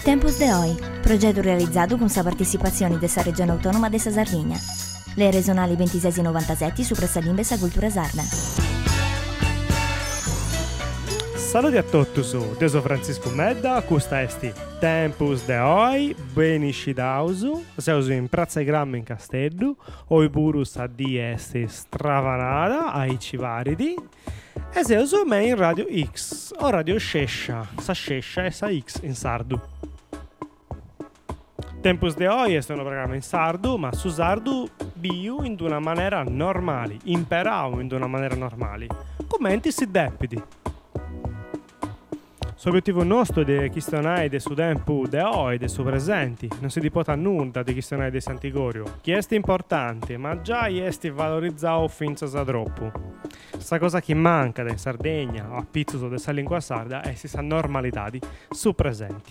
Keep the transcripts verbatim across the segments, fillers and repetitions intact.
Tempus de Oi, progetto realizzato con la partecipazione della Regione Autonoma della Sardegna. Le regionali ventisei e novantasette su Pressalimbe e Cultura Sarda. Saluti a tutti, io sono Francisco Medda, questa è Tempus de Oi, benisci dausu, siamo in Prazza Gramma in Castello, oi burus a di esti stravanada, ai civaridi, e siamo in Radio X, o Radio Scescia, sa Scescia e sa X in sardo. Tempus de Oi è un programma in sardo, ma su sardo biu in una maniera normale, imperau in una maniera normale, commenti si depidi. L'obiettivo nostro è questionare su tempo de Oi, de su presenti, non si dipota nulla di questionare di Sant'Igorio, che è importante, ma già è valorizzato finza sa troppo. Sta cosa che manca in Sardegna, o a pizzo della lingua sarda, è questa normalità di su presenti.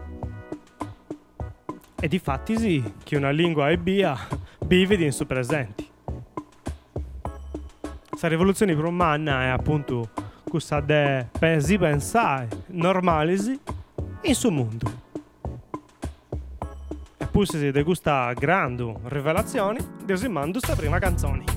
E di fatti sì, che una lingua è via, vive in su presenti. Questa rivoluzione romana è appunto questa de pensi pensare, normalisi in suo mondo. E poi se di questa grande rivelazione, desimando questa prima canzone.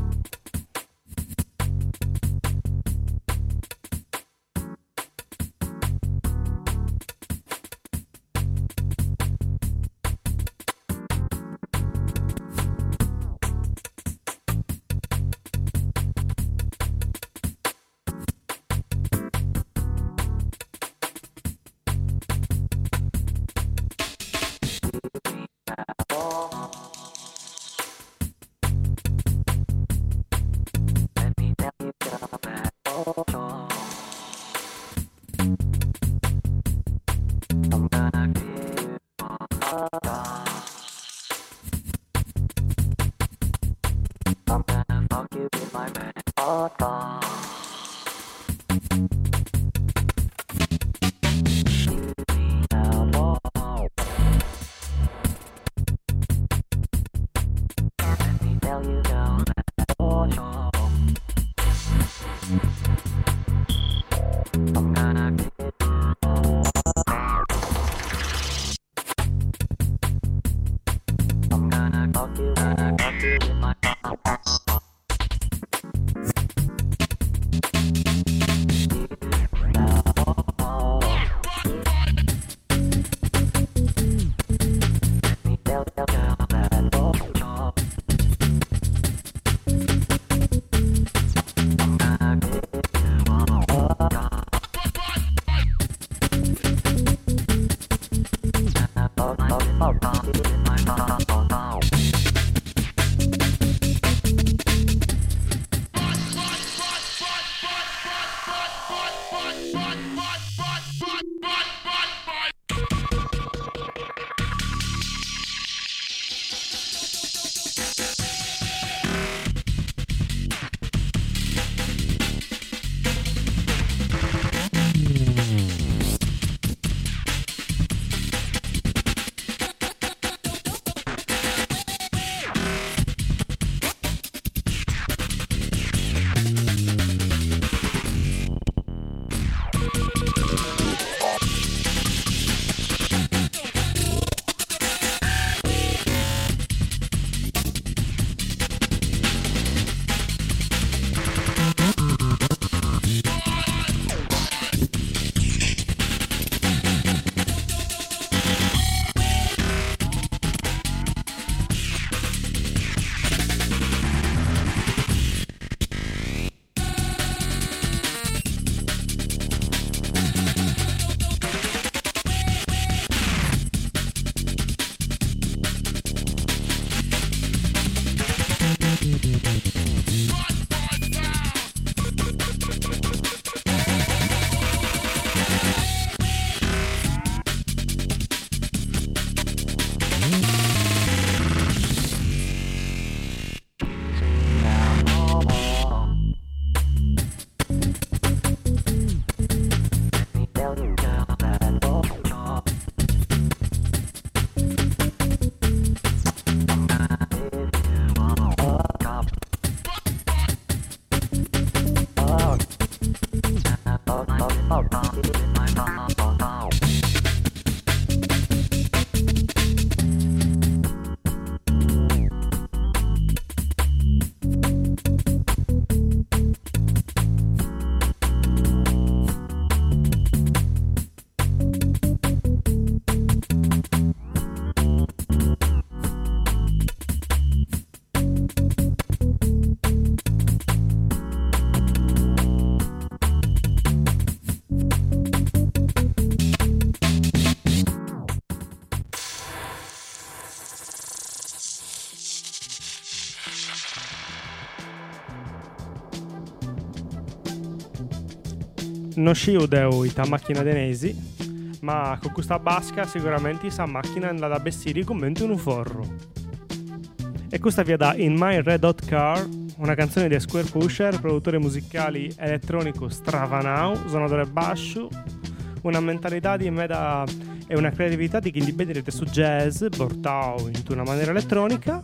non sciu deu ita macchina denesi, ma con questa basca sicuramente sa macchina è andata a bessiri commento in un forro. E questa via da In My Red Hot Car, una canzone di Square Pusher, produttore musicali elettronico stravanau, suonatore bascio, una mentalità di meta e una creatività di chi li vedete su jazz, portao in una maniera elettronica.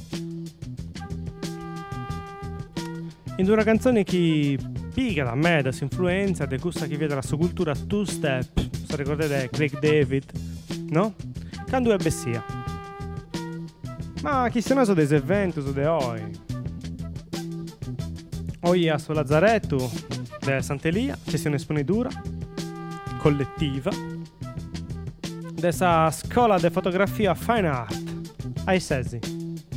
In una canzone che piga da me, da si influenza, di questa che vede la sua cultura two step, se ricordate Craig David, no? Candu e bessia. Ma chi se ne so dei eventi su de oi? Oggi a sto Lazzaretto de Sant'Elia c'è un'esponitura collettiva dessa scuola di fotografia Fine Art ai Sesi.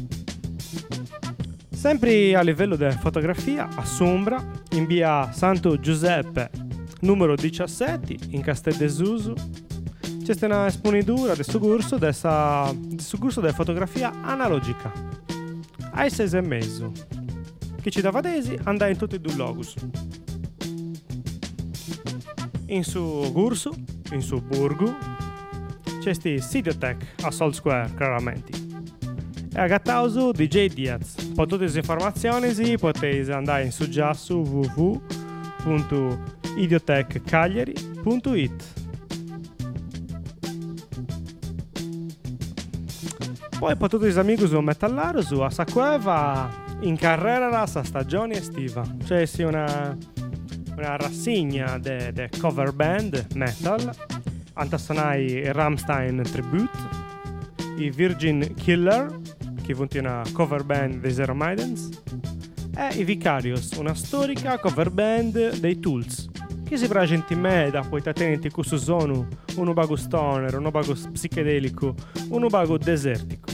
Sempre a livello di fotografia, a Sombra, in via Santo Giuseppe, numero diciassette, in Casteldesuso, c'è una esponitura del suo corso, del suo corso di fotografia analogica. Ai sei e mezzo. Chi ci dava tesi, andava in tutti e due logus. In suo corso, in suo borgo, c'è sti Sidiotech a Salt Square, chiaramente. E a Gattauso D J Diaz. Per tutte le informazioni potete andare in su già su w w w punto idiotech cagliari punto it. Poi per tutti gli amici su metallaro su a Sacueva in carrera la stagione estiva. Cioè sì una una rassegna de, de cover band metal. Antasonai Rammstein Tribute, i Virgin Killer che funti una cover band dei Zero Maidens, e i Vicarious, una storica cover band dei Tools, che si presenta in meda, poi tenenti questo sono uno bago stoner, uno bago psichedelico, uno bago desertico.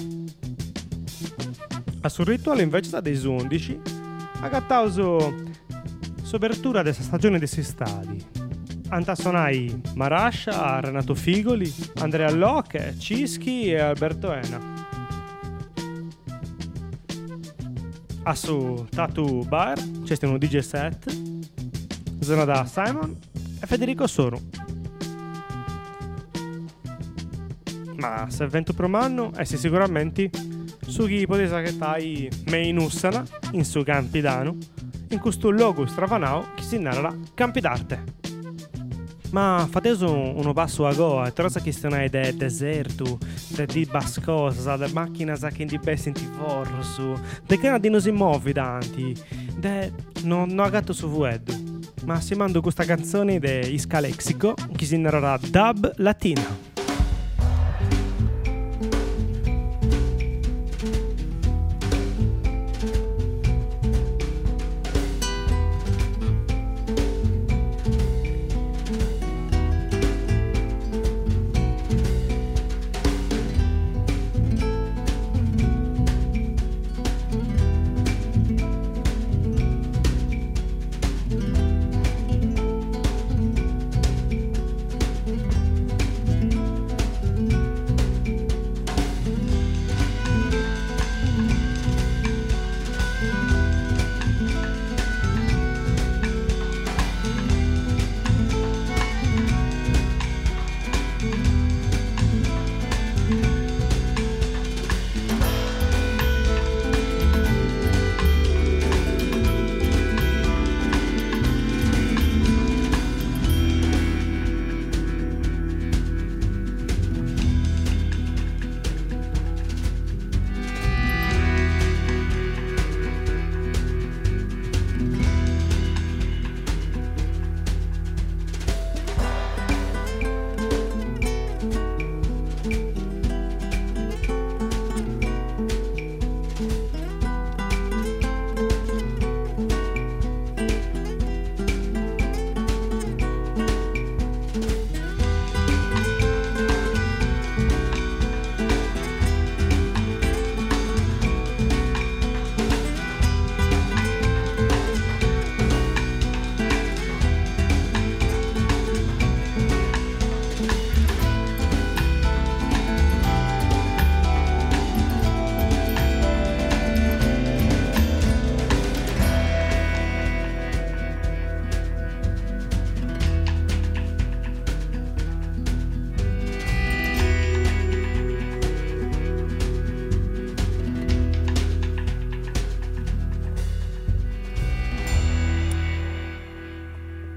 A sul rituale invece da dei undici, ha gattauso sopertura della stagione dei sei stadi. Antasonai Marascia, Renato Figoli, Andrea Locche, Cischi e Alberto Ena. A su Tattoo Bar c'è un D J set, zona da Simon e Federico Soru. Ma se vento promanno e si sicuramente su chi potete sacchettare me in Ussana, in su Campidano, in questo luogo stravanao che si narra Campi d'Arte. Ma fate uno passo a goa, e trosa questione del deserto, de di bascosa, de macchina sa che di bessi in tivorso, de che di non si muovi tanti, de non no agatto su vuedo. Ma si mando questa canzone de Isca Lexico, che si narrerà dub latina.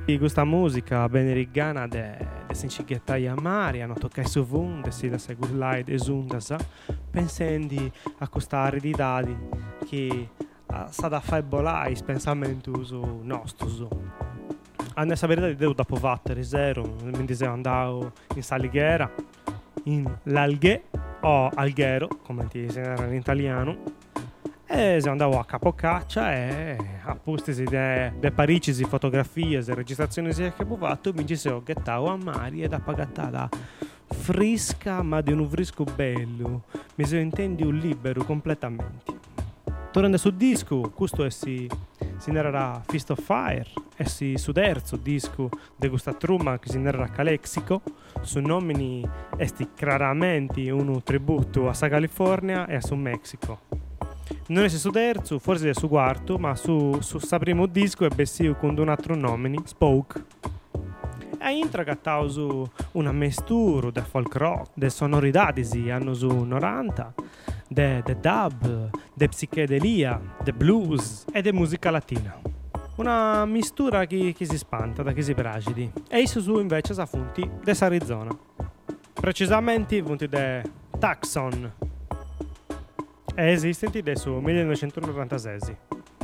Di questa musica beneriggana de, de Sincighettai Amari hanno toccato su vunde, si da seguire e zundasa, pensando a questa aridità che sta da fare bolare il pensamento nostro. A questa verità devo dopo battere zero, mi dicevo andavo in Salighiera, in l'Alghe o Alghero, come ti si era in italiano, e se andavo a Capocaccia e appunto de, de Parigi, fotografie, e registrazioni che ho fatto, mi dicevo che stavo a mare e da pagata fresca, ma di un fresco bello, mi se intendi un libero completamente. Tornando sul disco, questo è si, si narrerà Fist of Fire, e si su terzo disco di questa truma che si narrerà Calexico, su nomini esti chiaramente un tributo a Sa California e a su Mexico. Non è su terzo, forse è su quarto, ma su su sta primo disco è bessio con un altro nome, Spoke. E intra cattao su una mistura del folk rock, de sonorità di anno su novanta, de, de dub, de psichedelia, de blues e de musica latina. Una mistura che, che si spanta, da che si bragidi. E isso su invece sa funti de Arizona. Precisamente funti de Tucson. E esistenti da su millenovecentonovantasei.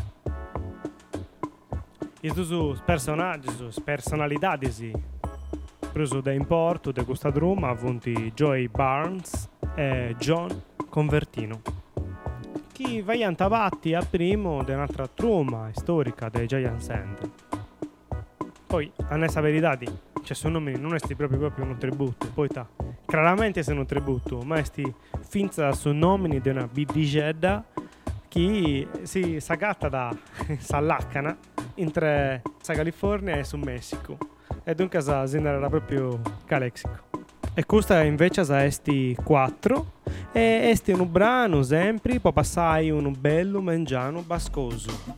E su personaggi, su personalità preso da importo di questa drum avuti Joey Barnes e John Convertino. Chi vai antavatti a primo di un'altra truma storica dei Giant Sand. Poi, a questa verità, cioè sono nome non è proprio proprio un tributo, poi ta. Chiaramente sono un tributo, ma è finza su nomini di una bidigedda che si sagatta da Salaccana entre Sa California e su Messico. E dunque sa era proprio Calexico. E questa invece sa esti quattro e esti un brano sempre può passare un bello mangiano bascoso.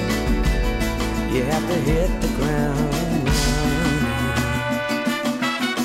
You have to hit the ground running.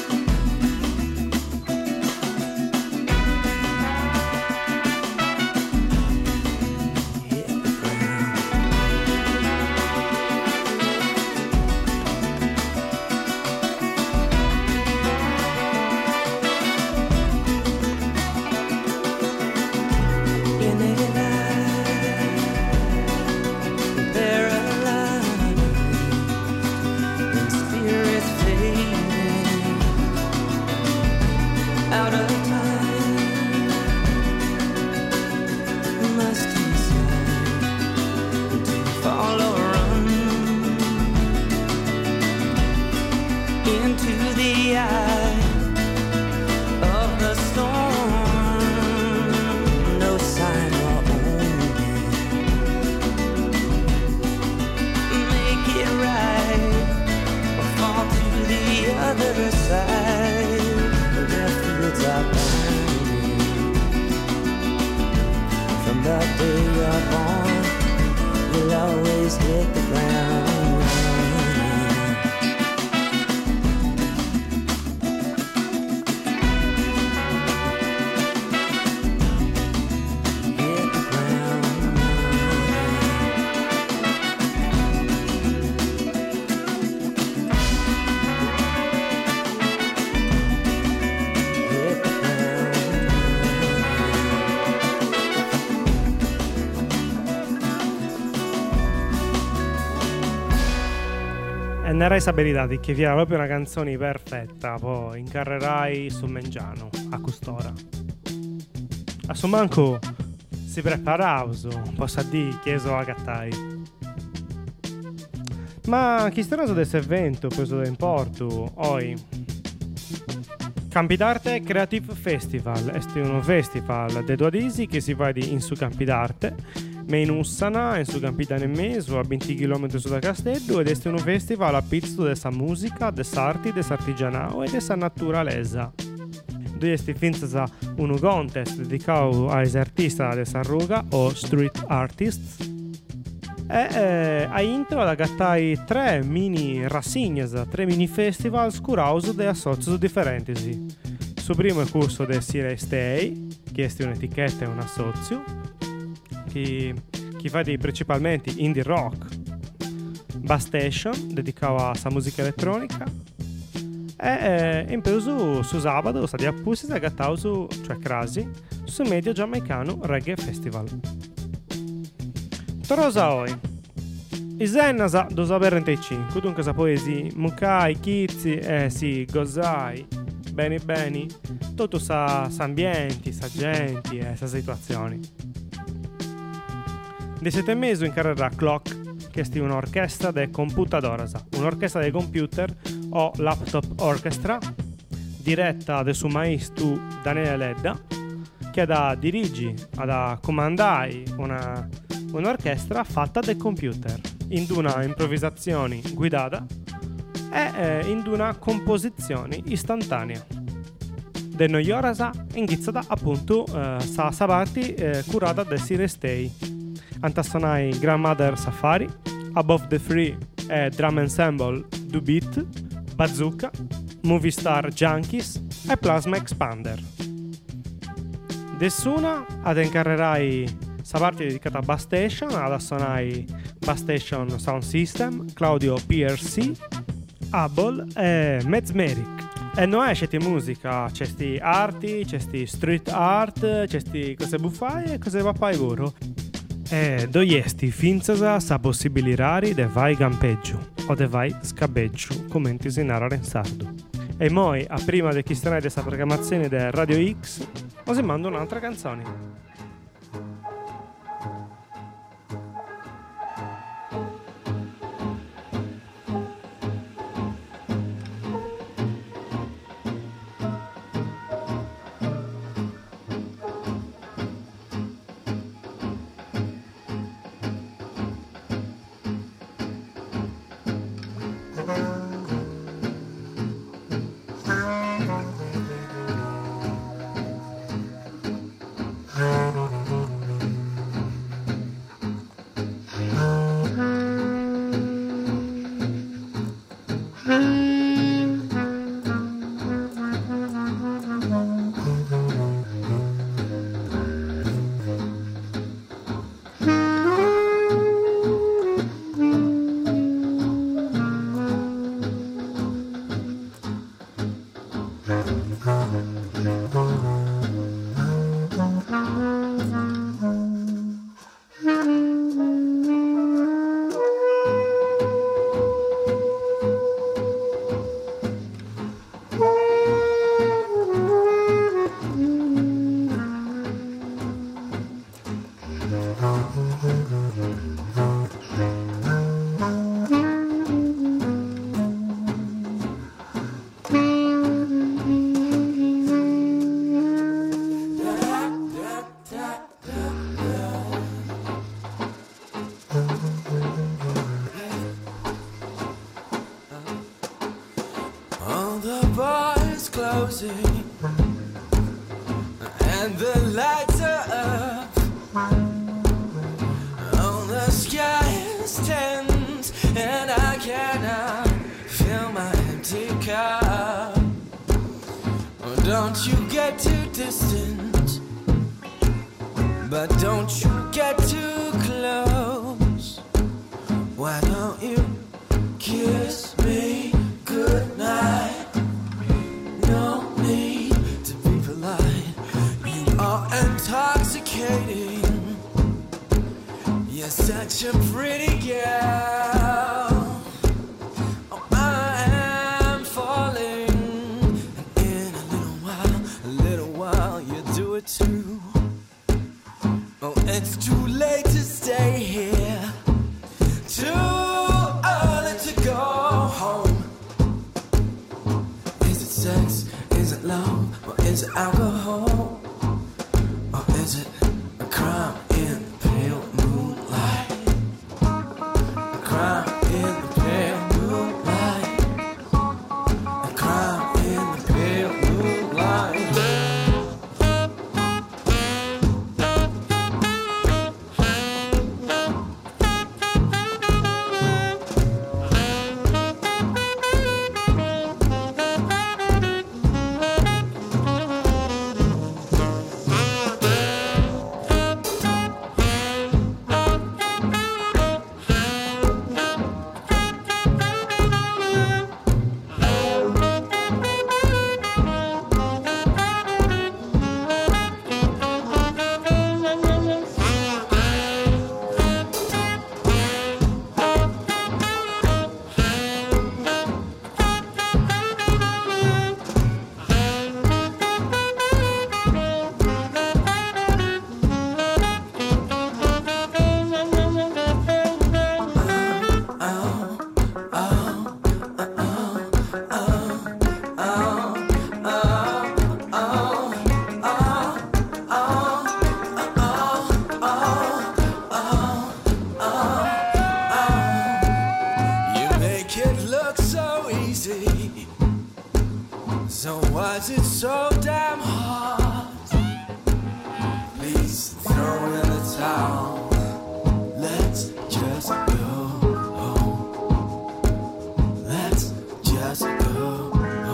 out of time. Must decide to follow, run into the eye of the storm. No sign or only make it right or fall to the other side. Their fields are burning. From the day you're born, you'll always hit the ground running. Hit the ground E ne rai sapere di che via proprio una canzone perfetta, poi incarrerai su Mengiano a custora. A suo manco si preparava, posso dire, chieso a cattai. Ma chi sta naso questo evento preso da importo, oi? Campidarte Creative Festival, è uno festival de due disi che si va di in su Campidarte, ma in Ussana, in su Campidane e Mesu, a venti chilometri su da Castello, ed è un festival a pizzo dessa musica, dess'arti, dess'artigianao e dessa naturaleza. Due sti finza un contest dedicato ai artisti dessa ruga o street artists. E eh, a intro da gattai tre mini rassignes, tre mini festival scurauso de associ differenti. Su primo è corso del Sire Stay, che è un'etichetta e un assozio, che, che fa di principalmente indie rock, Bass Station, dedicato a sa musica elettronica, e eh, in più su, su sabato sta di appussi da gattao su, cioè crasi, su medio giamaicano Reggae Festival. Torosa oi. Isennasa duecentoventicinque, dunque sa poesi, mucai, chizzi, eh sì, gozai, beni beni, tutto sa, sa ambienti, sa genti e eh, sa situazioni. Di sette mesi incarrerà Clock, che è un'orchestra de computadorasa, un'orchestra dei computer o laptop orchestra, diretta da suo maestro Daniele Ledda, che da dirigi, da comandare una, un'orchestra fatta dai computer, in una improvvisazione guidata e eh, in una composizione istantanea. De noiorasa ingizzata appunto eh, sa sabati eh, curata da Sire Stay. Antassonai Grandmother Safari, Above the Free e Drum Ensemble Do Beat, Bazooka, Movie Star Junkies e Plasma Expander. Dessuna ad incarrerai sa parte dedicata a Bass Station, ad assonai Bass Station Sound System, Claudio P R C, Hubble e Mezmeric. E non è c'è musica, c'è sti arti, c'è sti street art, c'è sti cose buffai e cose papai voro. E doiesti finza sa possibili rari de vai campeggio o de vai scabeggio, come si narra in sardo. E moi, a prima di chi sta di questa programmazione del Radio X, o si manda un'altra canzone. closing and the lights are up. Oh, the sky is tense and I cannot fill my empty cup. Oh, don't you get too distant, but don't you get too close. Why don't you kiss me goodnight? No need to be polite. You are intoxicating. You're such a pretty girl. Oh, I am falling. And in a little while, a little while, you do it too. Oh, it's too late to stay here. Too early to go home. Is it sex? Is it love? Or is it alcohol? Or is it a crime in the pale moonlight? A crime in the pale moonlight. A crime in the pale moonlight. So why is it so damn hard? Please throw in the towel. Let's just go home. Let's just go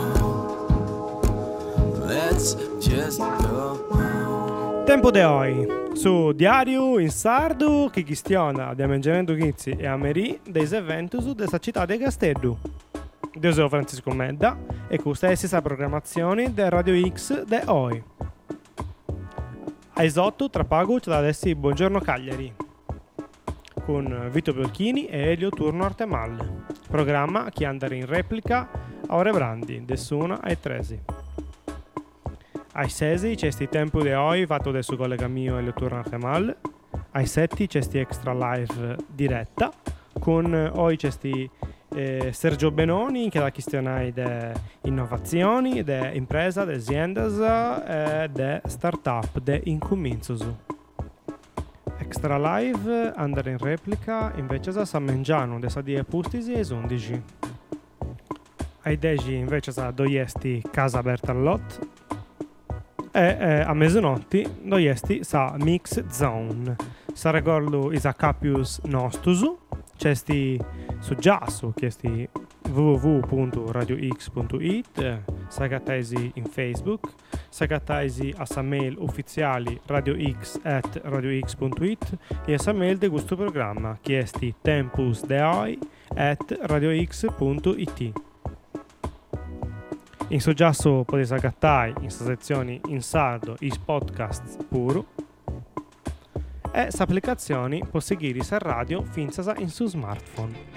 home. Let's just go home. Tempo de hoy su Diario in Sardo che chistiona di Amengenendo Chizzi e Ameri dei eventos della città di Casteddu. Io sono Francisco Medda e questa è la stessa programmazione del Radio X de oggi. A esotto tra pago c'è da adesso Buongiorno Cagliari con Vito Biolchini e Elio Turno Artemal, programma che andrà in replica a ore brandi dessuna ai tresi. Ai sesi c'è sti tempo di oggi fatto del suo collega mio Elio Turno Artemal, ai setti c'è sti extra live diretta con oggi c'è sti Eh, Sergio Benoni che la questione de innovazioni, de impresa, de aziendas e de startup, de incomincios. Extra live andare in replica invece sa San Mengiano de sa die pustisi e undici. Ai deci invece sa doiesti Casa Bertallot e eh, a mezzanotte doiesti sa Mix Zone. Sa ricordo isa capius nostusu. C'è sti su Giasso, che è sti w w w punto radio x punto i t, sagattesi in Facebook, sagattesi a sa mail ufficiali radiox at radiox punto i t e a sa mail de questo programma, che è sti tempus deoi at radiox punto i t. In so Giasso potete sagattare in sa sezioni in sardo is podcast puro, e sa applicazioni può seguire sa radio finza in su smartphone.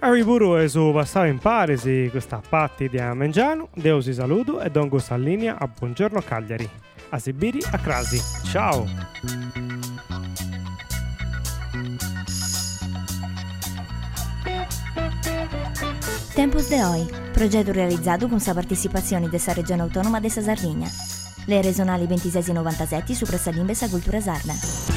E vi pure su passare in Parisi questa patti di Amengiano, Deo si saluto e don questa linea a Buongiorno Cagliari, a Sibiri, a Crasi. Ciao! Tempus de Oi, progetto realizzato con la partecipazione della Regione Autonoma della Sardegna. Le regionali ventisei novantasette su Pressa Limbesa Cultura Sarda.